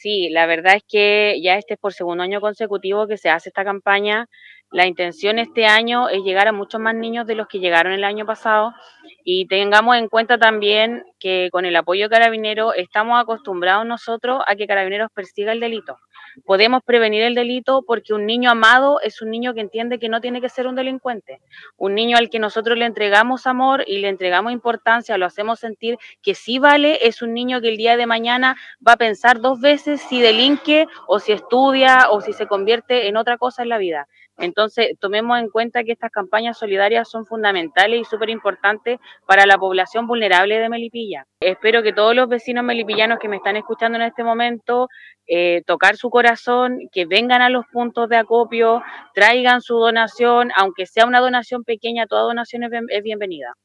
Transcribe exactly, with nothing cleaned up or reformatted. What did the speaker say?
Sí, la verdad es que ya este es por segundo año consecutivo que se hace esta campaña. La intención este año es llegar a muchos más niños de los que llegaron el año pasado y tengamos en cuenta también que con el apoyo de Carabineros estamos acostumbrados nosotros a que Carabineros persiga el delito. Podemos prevenir el delito porque un niño amado es un niño que entiende que no tiene que ser un delincuente. Un niño al que nosotros le entregamos amor y le entregamos importancia, lo hacemos sentir que sí vale, es un niño que el día de mañana va a pensar dos veces si delinque o si estudia o si se convierte en otra cosa en la vida. Entonces, tomemos en cuenta que estas campañas solidarias son fundamentales y súper importantes para la población vulnerable de Melipilla. Espero que todos los vecinos melipillanos que me están escuchando en este momento eh, tocar su corazón, que vengan a los puntos de acopio, traigan su donación, aunque sea una donación pequeña, toda donación es, bien, es bienvenida.